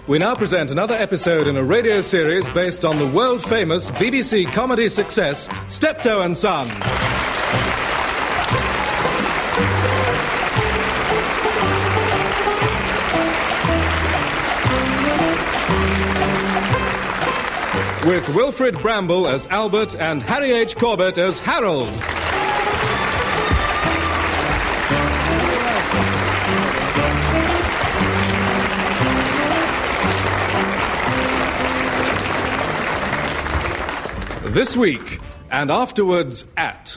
We now present another episode in a radio series based on the world-famous BBC comedy success, Steptoe and Son. With Wilfrid Bramble as Albert and Harry H. Corbett as Harold. This week, and afterwards at...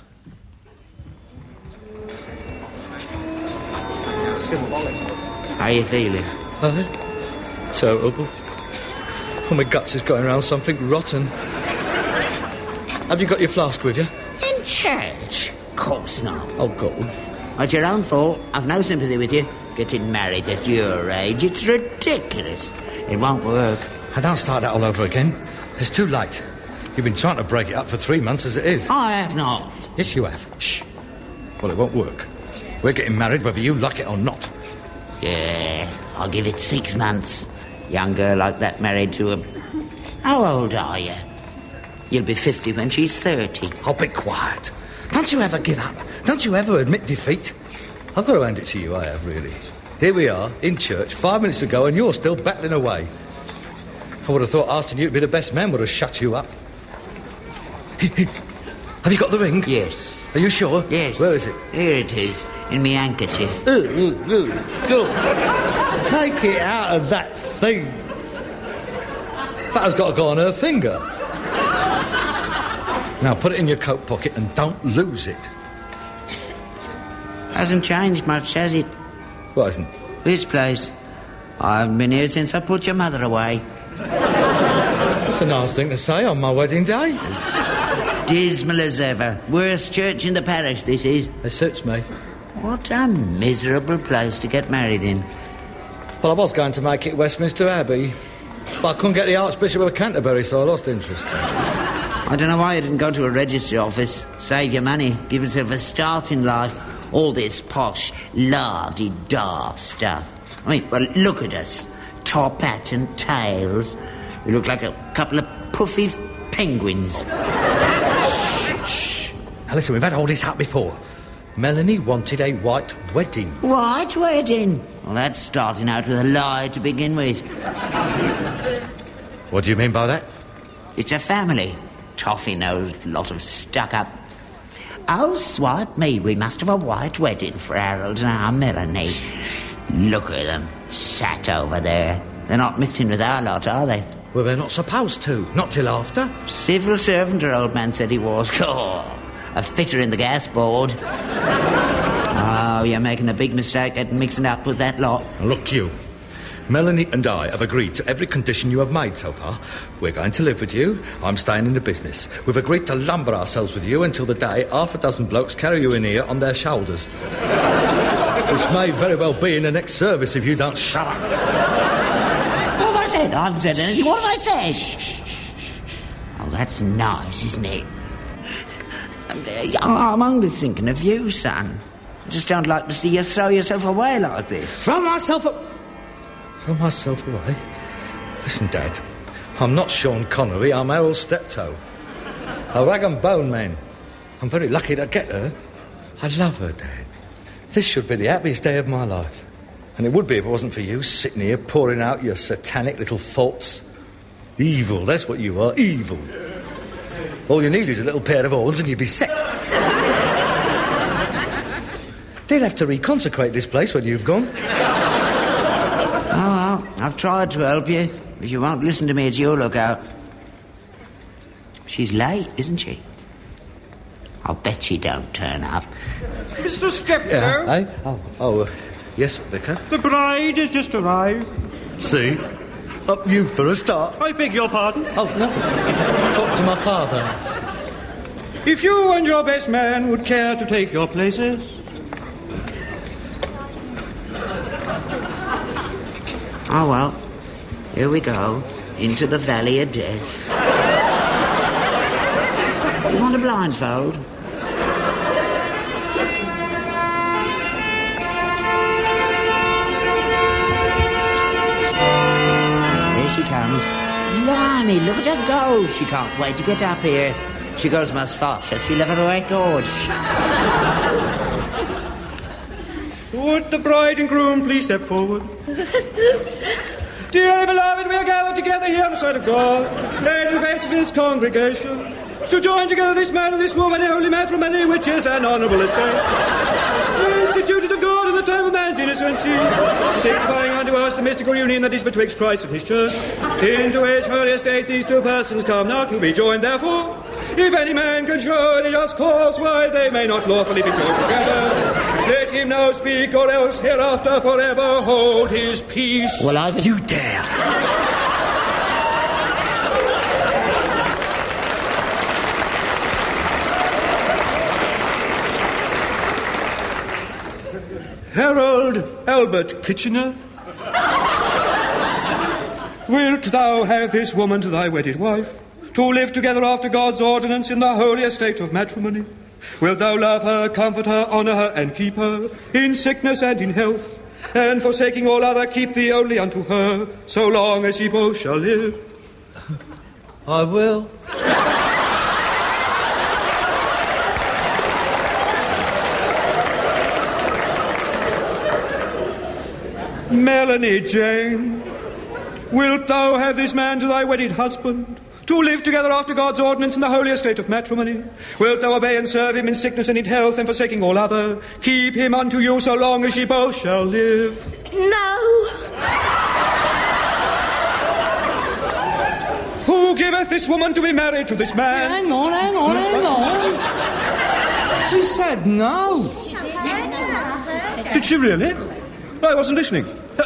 How you feeling? Terrible. Oh, my guts is going around something rotten. Have you got your flask with you? In church? Of course not. Oh, God. It's your own fault. I've no sympathy with you. Getting married at your age, it's ridiculous. It won't work. I don't start that all over again. It's too late. You've been trying to break it up for 3 months as it is. I have not. Yes, you have. Shh. Well, it won't work. We're getting married whether you like it or not. Yeah, I'll give it 6 months. Young girl like that married to him. How old are you? You'll be 50 when she's 30. Oh, be quiet. Don't you ever give up? Don't you ever admit defeat? I've got to hand it to you, I have, really. Here we are, in church, 5 minutes ago, and you're still battling away. I would have thought asking you to be the best man would have shut you up. Have you got the ring? Yes. Are you sure? Yes. Where is it? Here it is, in me handkerchief. Go. Take it out of that thing. That has got to go on her finger. Now, put it in your coat pocket and don't lose it. Hasn't changed much, has it? What hasn't? This place. I haven't been here since I put your mother away. That's a nice thing to say on my wedding day. Dismal as ever. Worst church in the parish, this is. It suits me. What a miserable place to get married in. Well, I was going to make it Westminster Abbey, but I couldn't get the Archbishop of Canterbury, so I lost interest. I don't know why you didn't go to a registry office. Save your money. Give yourself a start in life. All this posh, la-di-da stuff. I mean, well, look at us. Top hat and tails. We look like a couple of puffy penguins. Shh. Now listen, we've had all this up before. Melanie wanted a white wedding. White wedding? Well, that's starting out with a lie to begin with. What do you mean by that? It's a family. Toffee-nosed lot of stuck-up. Oh, swipe me, we must have a white wedding for Harold and our Melanie. Look at them, sat over there. They're not mixing with our lot, are they? Well, they're not supposed to. Not till after. Civil servant, her old man said he was. Oh, a fitter in the gas board. Oh, you're making a big mistake getting mixing up with that lot. Look, you. Melanie and I have agreed to every condition you have made so far. We're going to live with you. I'm staying in the business. We've agreed to lumber ourselves with you until the day 6 blokes carry you in here on their shoulders. Which may very well be in the next service if you don't shut up. What have I said? I haven't said anything. What have I said? Oh, that's nice, isn't it? I'm only thinking of you, son. I just don't like to see you throw yourself away like this. Throw myself away? Listen, Dad, I'm not Sean Connery, I'm Harold Steptoe. A rag and bone man. I'm very lucky to get her. I love her, Dad. This should be the happiest day of my life. And it would be if it wasn't for you sitting here pouring out your satanic little thoughts. Evil, that's what you are, evil. All you need is a little pair of horns and you'd be set. They'll have to reconsecrate this place when you've gone. Oh, well, I've tried to help you. If you won't listen to me, it's your lookout. She's late, isn't she? I'll bet she don't turn up. Mr. Steptoe? Yes, Vicar? The bride has just arrived. See? Up you for a start. I beg your pardon? Oh, nothing. Talk to my father. If you and your best man would care to take your places... Oh, well, here we go, into the valley of death. Do you want a blindfold? she comes. Blimey, look at her go. She can't wait to get up here. She goes much faster. She'll have a record. Shut up. Would the bride and groom please step forward? Dear beloved, we are gathered together here on the side of God, and in the face of His congregation, to join together this man and this woman in holy matrimony, which is an honourable estate, instituted of God in the time of man's innocency, signifying unto us the mystical union that is betwixt Christ and His church, into which holy estate these two persons come now to be joined. Therefore, if any man can show any just cause why they may not lawfully be joined together, let him now speak, or else hereafter forever hold his peace. Well, You dare! Harold Albert Kitchener, wilt thou have this woman to thy wedded wife, to live together after God's ordinance in the holy estate of matrimony? Wilt thou love her, comfort her, honour her, and keep her, in sickness and in health, and forsaking all other, keep thee only unto her, so long as ye both shall live? I will. Melanie Jane, wilt thou have this man to thy wedded husband, to live together after God's ordinance in the holy estate of matrimony? Wilt thou obey and serve him in sickness and in health, and forsaking all other, keep him unto you so long as ye both shall live? No. Who giveth this woman to be married to this man? Hang on. She said no. Did she really? I wasn't listening.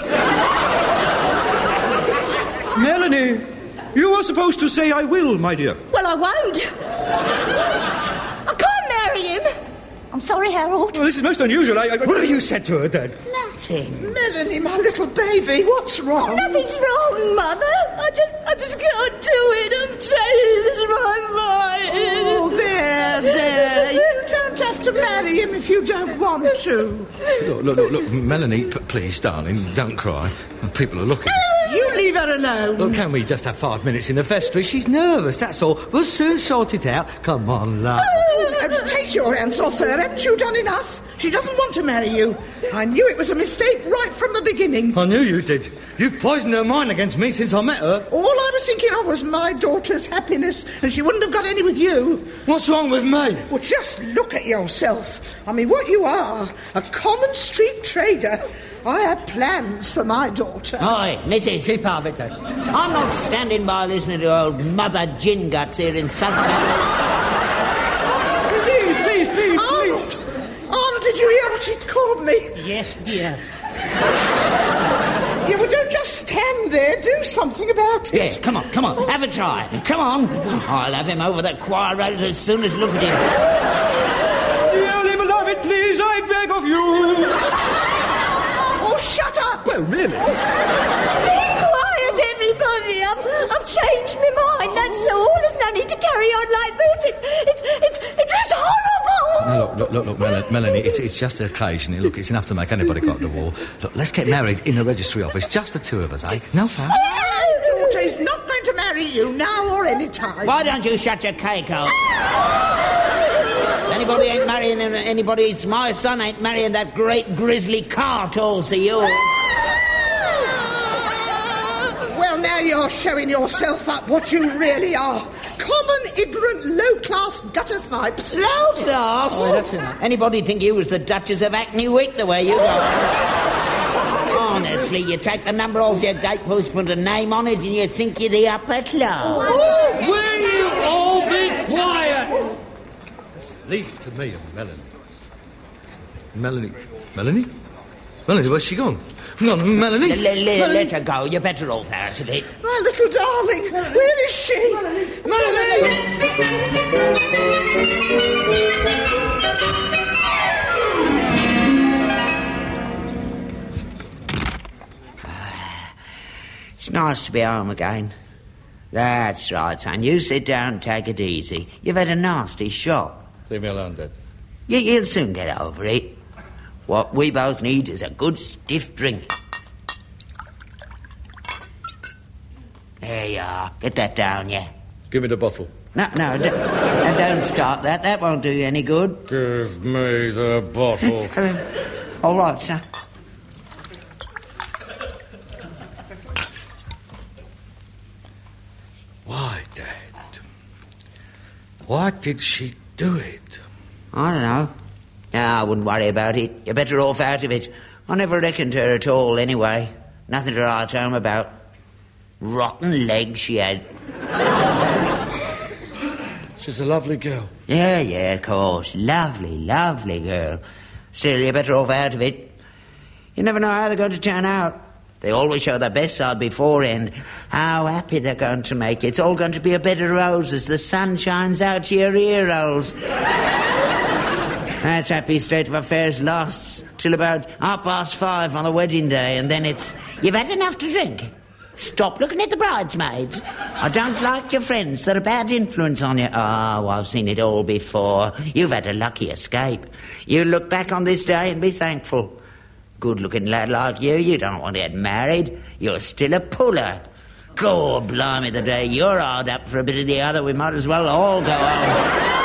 Melanie, you were supposed to say I will, my dear. Well, I won't. I can't marry him. I'm sorry, Harold. Well, this is most unusual. What have you said to her, Dad? Nothing. Melanie, my little baby, what's wrong? Nothing's wrong, Mother. I just can't do it. I've changed my mind. Oh, there. You don't have to marry him if you don't want to. Look, Melanie, please, darling, don't cry. People are looking. You leave her alone. Look, can we just have 5 minutes in the vestry? She's nervous, that's all. We'll soon sort it out. Come on, love. Take your hands off her. Haven't you done enough? She doesn't want to marry you. I knew it was a mistake right from the beginning. I knew you did. You've poisoned her mind against me since I met her. All I was thinking of was my daughter's happiness, and she wouldn't have got any with you. What's wrong with me? Well, just look at yourself. I mean, what you are, a common street trader. I had plans for my daughter. Oi, Mrs. Keep out of it, Dad. I'm not standing by listening to old Mother Gin Guts here in such matters. Please. Arnold, did you hear what he'd called me? Yes, dear. Yeah, well, don't just stand there. Do something about it. Yes, come on. Have a try. Come on. I'll have him over the choir rails as soon as look at him. Dearly beloved, please, I beg of you. Oh, shut up. Well, really? Quiet, everybody. I've changed my mind. That's all. There's no need to carry on like this. It's horrible. Look, Melanie, it's just an occasion. Look, it's enough to make anybody go up the wall. Look, let's get married in the registry office, just the two of us, eh? No foul. My daughter is not going to marry you now or any time. Why don't you shut your cake hole? Anybody ain't marrying anybody. It's my son ain't marrying that great grizzly cart horse of yours. Well, now you're showing yourself up what you really are. Common, ignorant, low-class gutter snipes. Low class? Oh, that's enough. Anybody think you was the Duchess of Hackney Wick the way you go? Honestly, you take the number off your gatepost, put a name on it, and you think you're the upper class. Will you all be quiet? Leave it to me and Melanie. Melanie, where's she gone? Hang on, Melanie. Let her go. You're better off out of it. My little darling, where is she? Melanie! It's nice to be home again. That's right, son. You sit down and take it easy. You've had a nasty shock. Leave me alone, Dad. You'll soon get over it. What we both need is a good stiff drink. There you are. Get that down, yeah. Give me the bottle. No, don't start that. That won't do you any good. Give me the bottle. All right, sir. Why, Dad? Why did she do it? I don't know. No, I wouldn't worry about it. You're better off out of it. I never reckoned her at all, anyway. Nothing to write home about. Rotten legs she had. She's a lovely girl. Yeah, of course. Lovely, lovely girl. Still, you're better off out of it. You never know how they're going to turn out. They always show their best side beforehand. How happy they're going to make it. It's all going to be a bed of roses. The sun shines out to your ear holes. That happy state of affairs lasts till about 5:30 on the wedding day, and then it's, you've had enough to drink. Stop looking at the bridesmaids. I don't like your friends. They're a bad influence on you. Oh, I've seen it all before. You've had a lucky escape. You look back on this day and be thankful. Good-looking lad like you don't want to get married. You're still a puller. God blimey, the day you're hard up for a bit of the other, we might as well all go home.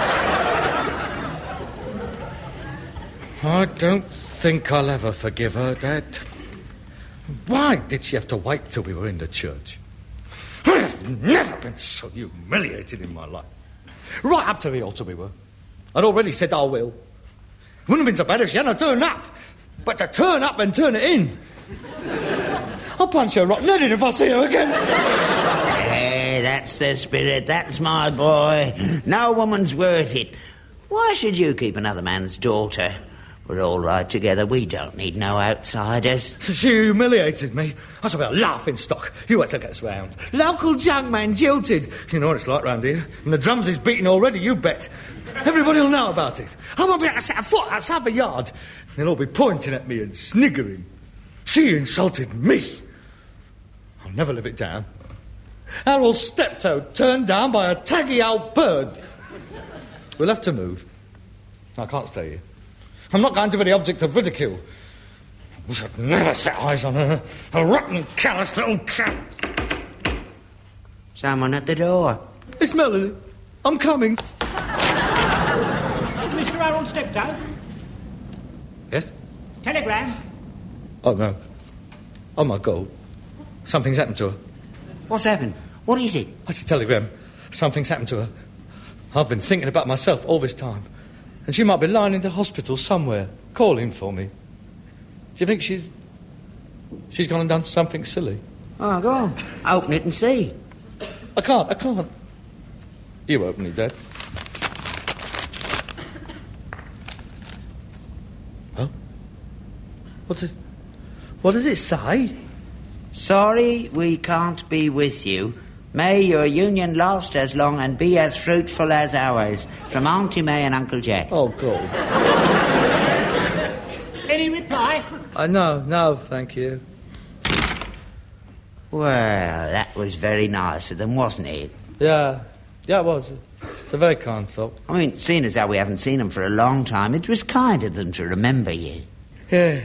I don't think I'll ever forgive her, Dad. Why did she have to wait till we were in the church? I have never been so humiliated in my life. Right up to the altar we were. I'd already said I will. Wouldn't have been so bad if she hadn't turned up. But to turn up and turn it in. I'll punch her rotten head in if I see her again. Hey, that's the spirit. That's my boy. No woman's worth it. Why should you keep another man's daughter? We're all right together. We don't need no outsiders. She humiliated me. I was about a laughing stock. You had to get round. Local junk man jilted. You know what it's like round here. And the drums is beating already, you bet. Everybody will know about it. I won't be able to set a foot outside the yard. They'll all be pointing at me and sniggering. She insulted me. I'll never live it down. Harold Steptoe turned down by a taggy old bird. We'll have to move. I can't stay here. I'm not going to be the object of ridicule. We should never set eyes on her. A rotten, callous little cat. Someone at the door. It's Melanie. I'm coming. Mr. Harold Steptoe? Yes? Telegram? Oh, no. Oh, my God. Something's happened to her. What's happened? What is it? That's a telegram. Something's happened to her. I've been thinking about myself all this time. And she might be lying in the hospital somewhere, calling for me. Do you think she's gone and done something silly? Oh, go on. Open it and see. I can't. You open it, Dad. Well, what does it say? Sorry we can't be with you. May your union last as long and be as fruitful as ours. From Auntie May and Uncle Jack. Oh, God. Any reply? No, thank you. Well, that was very nice of them, wasn't it? Yeah, it was. It's a very kind thought. I mean, seeing as how we haven't seen them for a long time, it was kind of them to remember you. Yeah.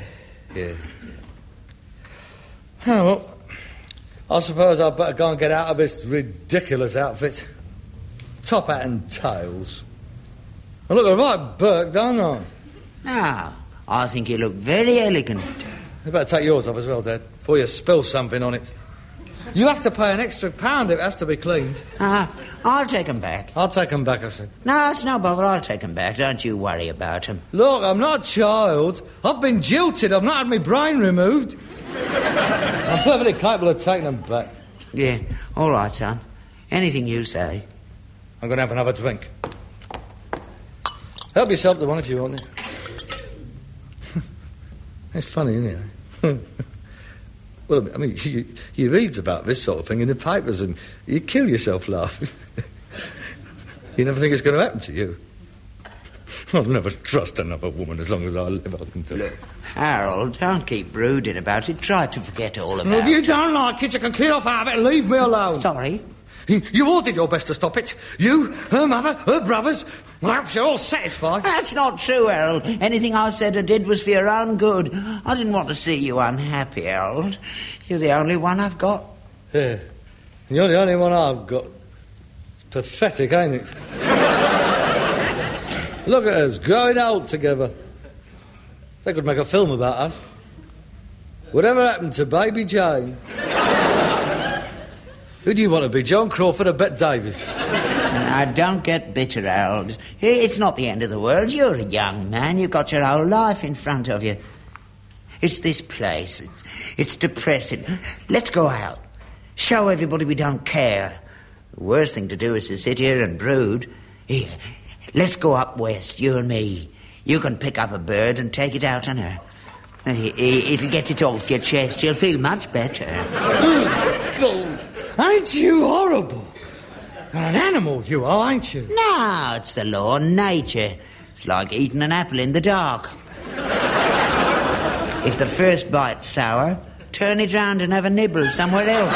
Oh, well, I suppose I'd better go and get out of this ridiculous outfit. Top hat and tails. I look right Burke, don't I? No, I think you look very elegant. You better take yours off as well, Dad, before you spill something on it. You have to pay an extra £1 if it has to be cleaned. I'll take them back. I'll take them back, I said. No, it's no bother. I'll take them back. Don't you worry about them. Look, I'm not a child. I've been jilted. I've not had my brain removed. I'm perfectly capable of taking them back. Yeah, all right, son. Anything you say. I'm going to have another drink. Help yourself to one if you want it. It's funny, isn't it? Well, I mean, you read about this sort of thing in the papers and you kill yourself laughing. You never think it's going to happen to you. I'll never trust another woman as long as I live, I can tell you. Look, Harold, don't keep brooding about it. Try to forget all about it. If you don't like it, you can clear off out of it and leave me alone. Sorry? You all did your best to stop it. You, her mother, her brothers. Well, I hope you're all satisfied. That's not true, Harold. Anything I said or did was for your own good. I didn't want to see you unhappy, Harold. You're the only one I've got. Yeah, You're the only one I've got. It's pathetic, ain't it? Look at us, growing old together. They could make a film about us. Whatever happened to Baby Jane? Who do you want to be, John Crawford or Bette Davis? Now, don't get bitter, Harold. It's not the end of the world. You're a young man. You've got your whole life in front of you. It's this place. It's depressing. Let's go out. Show everybody we don't care. The worst thing to do is to sit here and brood. Here, let's go up west, you and me. You can pick up a bird and take it out on her. It'll get it off your chest. You'll feel much better. God, ain't you horrible? You're an animal, you are, ain't you? No, it's the law of nature. It's like eating an apple in the dark. If the first bite's sour, turn it round and have a nibble somewhere else.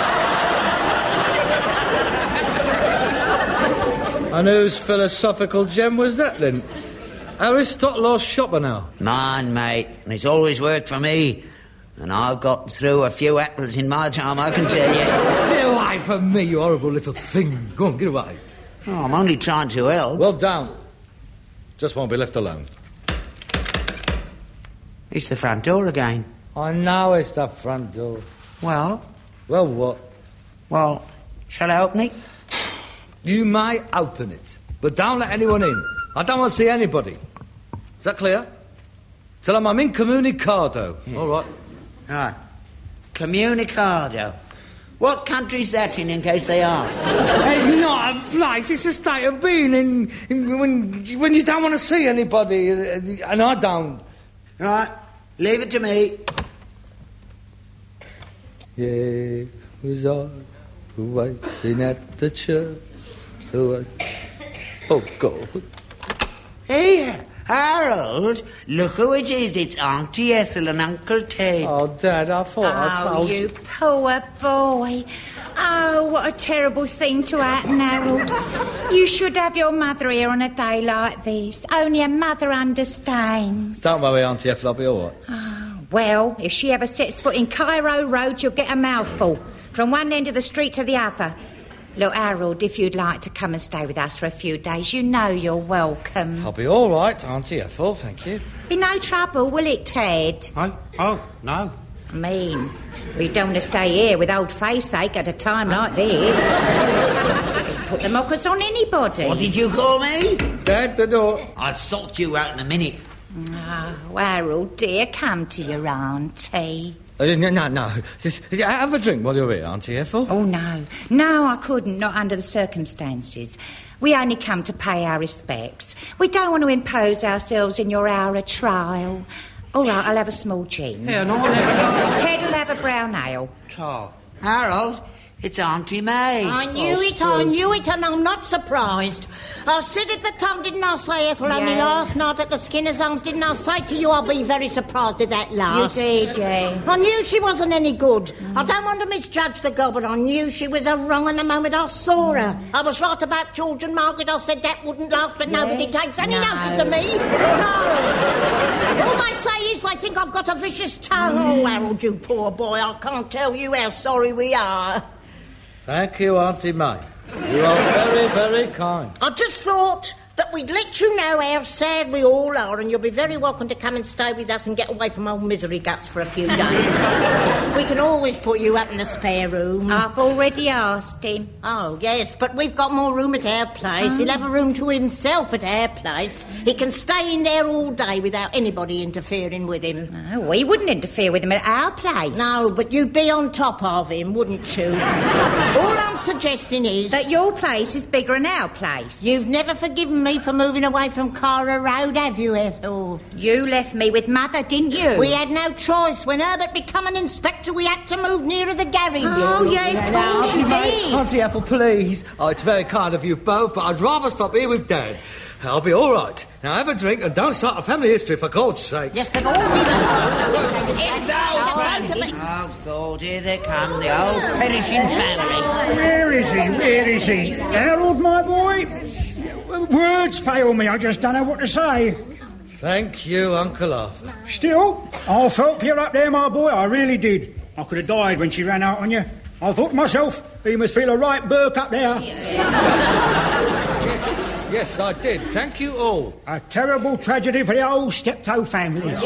And whose philosophical gem was that, then? Aristotle or Schopenhauer? Mine, mate. And it's always worked for me. And I've got through a few apples in my time, I can tell you. Get away from me, you horrible little thing. Go on, get away. Oh, I'm only trying to help. Well, down. Just won't be left alone. It's the front door again. I know it's the front door. Well? Well, what? Well, shall I open it? You may open it, but don't let anyone in. I don't want to see anybody. Is that clear? Tell them I'm incommunicado. Yeah. All right. Right. Communicado. What country's that in case they ask? It's not a place. It's a state of being when you don't want to see anybody, and I don't. Right. Leave it to me. Yeah, was I who waiting at the church? Oh, God. Here, Harold, look who it is. It's Auntie Ethel and Uncle Ted. Oh, Dad, I thought I told you. Oh, you poor boy. Oh, what a terrible thing to happen, Harold. You should have your mother here on a day like this. Only a mother understands. Don't worry, Auntie Ethel, I'll be all right. Oh, well, if she ever sets foot in Cairo Road, you'll get a mouthful. From one end of the street to the other. Look, Harold, if you'd like to come and stay with us for a few days, you know you're welcome. I'll be all right, Auntie Ethel, thank you. Be no trouble, will it, Ted? Oh, no. I mean, we don't want to stay here with old face-ache at a time like this. Put the mockers on anybody. What did you call me? Dad, the door. I'll sort you out in a minute. Oh, Harold, dear, come to your auntie. No. Just have a drink while you're here, Auntie Ethel. Oh, no. No, I couldn't, not under the circumstances. We only come to pay our respects. We don't want to impose ourselves in your hour of trial. All right, I'll have a small gin. Yeah, no, I'll have Ted will have a brown ale. Oh. Harold, it's Auntie May. I knew it, and I'm not surprised. I said at the time, didn't I say, Ethel, only last night at the Skinner's Arms, didn't I say to you I'll be very surprised at that last? You did, Jane. I knew she wasn't any good. I don't want to misjudge the girl, but I knew she was a wrong in the moment I saw her. I was right about George and Margaret. I said that wouldn't last, but nobody takes any notice of me. No. All they say is they think I've got a vicious tongue. Oh, Harold, you poor boy, I can't tell you how sorry we are. Thank you, Auntie May. You are very, very kind. I just thought that we'd let you know how sad we all are, and you'll be very welcome to come and stay with us and get away from old misery guts for a few days. We can always put you up in the spare room. I've already asked him. Oh, yes, but we've got more room at our place. He'll have a room to himself at our place. He can stay in there all day without anybody interfering with him. No, we wouldn't interfere with him at our place. No, but you'd be on top of him, wouldn't you? All I'm suggesting is that your place is bigger than our place. You've never forgiven me for moving away from Cara Road, have you, Ethel? You left me with Mother, didn't you? We had no choice. When Herbert became an inspector, we had to move nearer the garage. Oh, yes, of course you did. Auntie Ethel, please. Oh, it's very kind of you both, but I'd rather stop here with Dad. I'll be all right. Now have a drink and don't start a family history, for God's sake. Yes, but all we It's Oh, God, here they come, the old perishing family. Where is he? Harold, my boy? Words fail me. I just don't know what to say. Thank you, Uncle Arthur. Still, I felt for you up there, my boy. I really did. I could have died when she ran out on you. I thought to myself, he must feel a right Burke up there. Yes, I did. Thank you all. A terrible tragedy for the whole Steptoe family. Yes.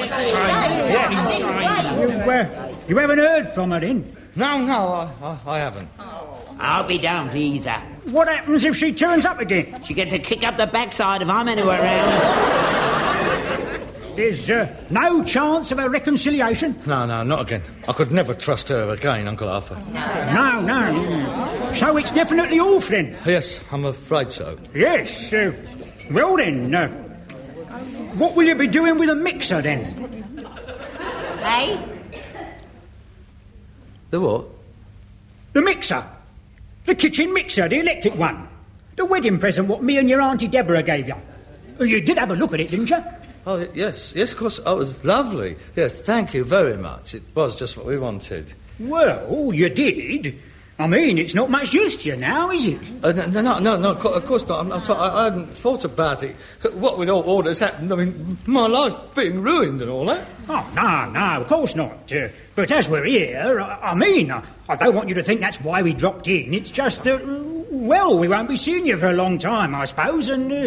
You haven't heard from her, then? No, I haven't. I'll be damned either. What happens if she turns up again? She gets a kick up the backside if I'm anywhere around. There's no chance of a reconciliation? No, not again. I could never trust her again, Uncle Arthur. No. So it's definitely off, then? Yes, I'm afraid so. Yes. Well, then, what will you be doing with a mixer, then? Hey? The what? The mixer. The kitchen mixer, the electric one. The wedding present what me and your Auntie Deborah gave you. You did have a look at it, didn't you? Oh, yes, of course. Oh, it was lovely. Yes, thank you very much. It was just what we wanted. Well, you did. I mean, it's not much use to you now, is it? No, of course not. I hadn't thought about it. What with all that's happened, I mean, my life being ruined and all that. Oh, no, of course not. But as we're here, I don't want you to think that's why we dropped in. It's just that, we won't be seeing you for a long time, I suppose, and,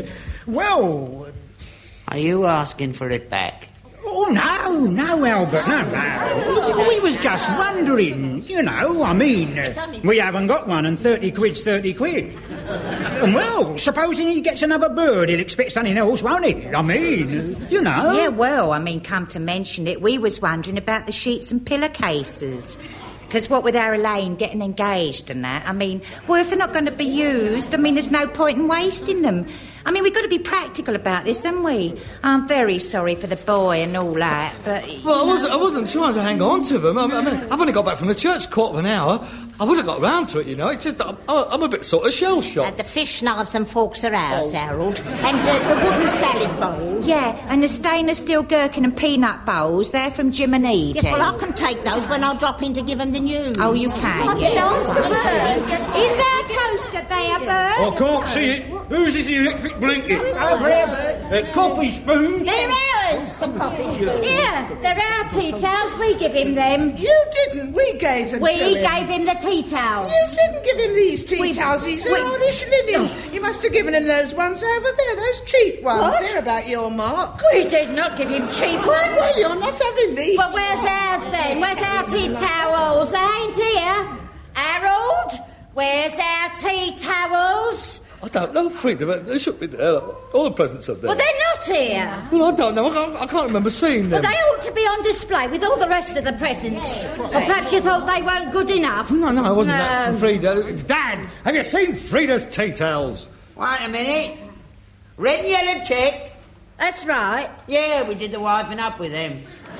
Are you asking for it back? Oh, no, Albert, no. We was just wondering, we haven't got one and 30 quid's 30 quid. And, supposing he gets another bird, he'll expect something else, won't he? Yeah, come to mention it, we was wondering about the sheets and pillowcases. Because what with our Elaine getting engaged and that, if they're not going to be used, there's no point in wasting them. We've got to be practical about this, haven't we? I'm very sorry for the boy and all that, but... I wasn't trying to hang on to them. I've only got back from the church quarter of an hour. I would have got round to it, It's just, I'm a bit sort of shell-shocked. The fish knives and forks are ours, Harold. And the wooden salad bowl. Yeah, and the stainless steel gherkin and peanut bowls, they're from Jim and Edie. Yes, well, I can take those when I drop in to give them the news. Oh, you can? Yes. Is there a toaster there, Bert? I can't see it. Whose is the electric blanket? Over here. Coffee spoons. They're ours, the coffee spoons. Yeah, they're our tea towels. We give him them. You didn't. We gave them to him. We gave him the tea towels. You didn't give him these tea towels. He's an Irish linen. You must have given him those ones over there, those cheap ones. What? They're about your mark. We did not give him cheap ones. Well, you're not having these. Well, where's ours then? Where's our tea towels? They ain't here. Harold, where's our tea towels? I don't know, Frida, but they should be there. All the presents are there. Well, they're not here. Well, I don't know. I can't remember seeing them. Well, they ought to be on display with all the rest of the presents. Or perhaps you thought they weren't good enough. No, I wasn't that for Frida. Dad, have you seen Frida's tea towels? Wait a minute. Red and yellow check. That's right. Yeah, we did the wiping up with them.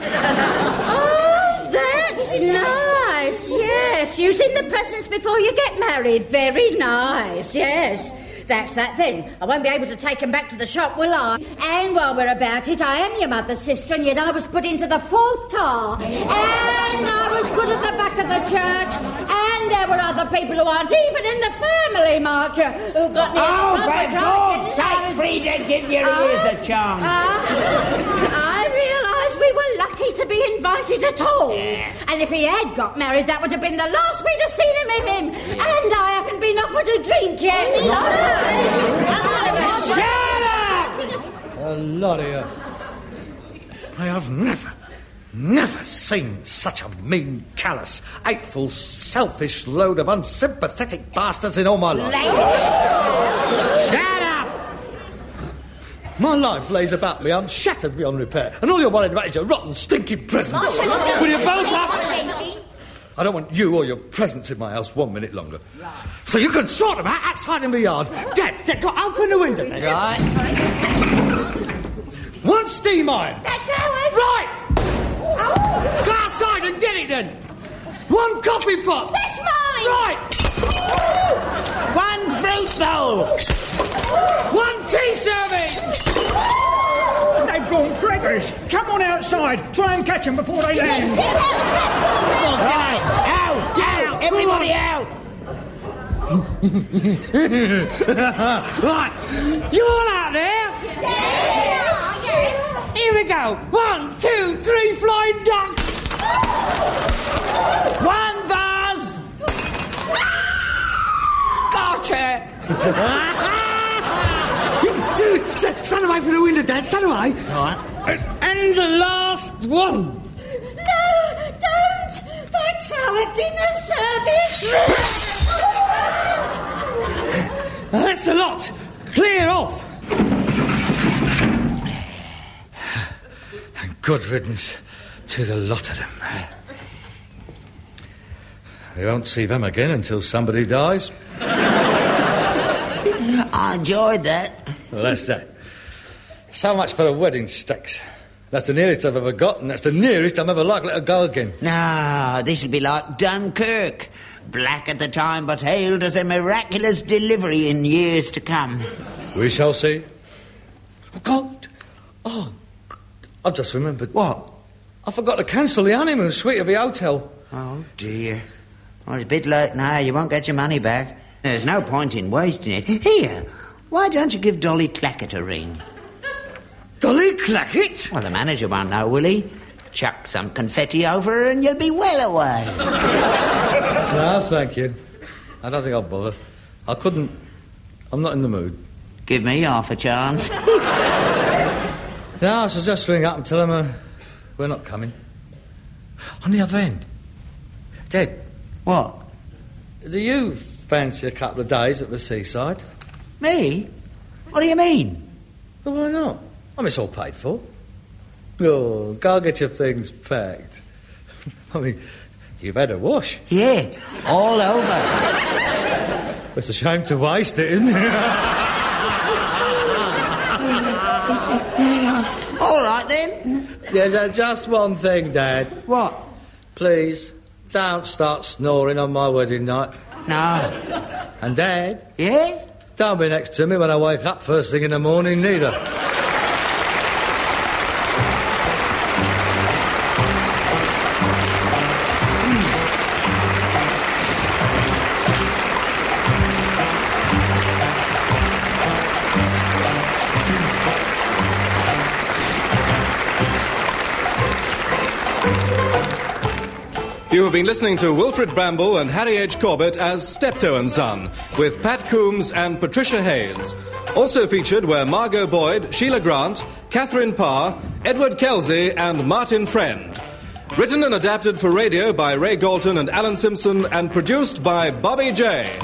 Oh, that's nice. Yes, using the presents before you get married. Very nice, yes. That's that then. I won't be able to take them back to the shop, will I? And while we're about it, I am your mother's sister, and yet I was put into the fourth car. And I was put at the back of the church, and there were other people who aren't even in the family, Mark, who got near... Oh, for God's sake, Frida, give your ears a chance. I realise we were lucky to be invited at all. Yeah. And if he had got married, that would have been the last we'd have seen him with him. Yeah. And I haven't been offered a drink yet. Shut up! A lot of you. I have never seen such a mean, callous, hateful, selfish load of unsympathetic bastards in all my life. Shut up! My life lays about me unshattered beyond repair, and all you're worried about is your rotten, stinking presents. Will you vote up? I don't want you or your presents in my house 1 minute longer. So you can sort them out outside in the yard. Dad, go open the window, Dad. Right. 1 steam iron. That's ours. Right. Go outside and get it then. 1 coffee pot. That's mine. Right. 1 fruit bowl. 1 tea serving. They've gone crackers. Come on outside. Try and catch them before they land. Right. Out. Everybody out. Right. You all out there? Yeah. Here we go. 1, 2, 3 flying ducks. 1 vase. Stand away from the window, Dad, stand away. All right. And the last one. No, don't! That's our dinner service! That's the lot. Clear off. And good riddance to the lot of them. We won't see them again until somebody dies. I enjoyed that. Well, that's that. So much for the wedding stakes. That's the nearest I've ever got, and that's the nearest I'm ever likely to go again. No, this will be like Dunkirk. Black at the time, but hailed as a miraculous delivery in years to come. We shall see. Oh, God. Oh, I've just remembered. What? I forgot to cancel the honeymoon suite of the hotel. Oh, dear. Well, it's a bit late now. You won't get your money back. There's no point in wasting it. Here, why don't you give Dolly Clackett a ring? Dolly Clackett? Well, the manager won't know, will he? Chuck some confetti over her and you'll be well away. No, thank you. I don't think I'll bother. I couldn't... I'm not in the mood. Give me half a chance. No, I shall just ring up and tell them we're not coming. On the other end, Dad. What? Do you fancy a couple of days at the seaside? Me? What do you mean? Well, why not? I mean, it's all paid for. Oh, go get your things packed. I mean, you've had a wash. Yeah, all over. It's a shame to waste it, isn't it? All right, then. There's just one thing, Dad. What? Please, don't start snoring on my wedding night. No. And, Dad? Yes? Don't be next to me when I wake up first thing in the morning, neither. You have been listening to Wilfred Bramble and Harry H. Corbett as Steptoe and Son, with Pat Coombs and Patricia Hayes. Also featured were Margot Boyd, Sheila Grant, Catherine Parr, Edward Kelsey and Martin Friend. Written and adapted for radio by Ray Galton and Alan Simpson and produced by Bobby J.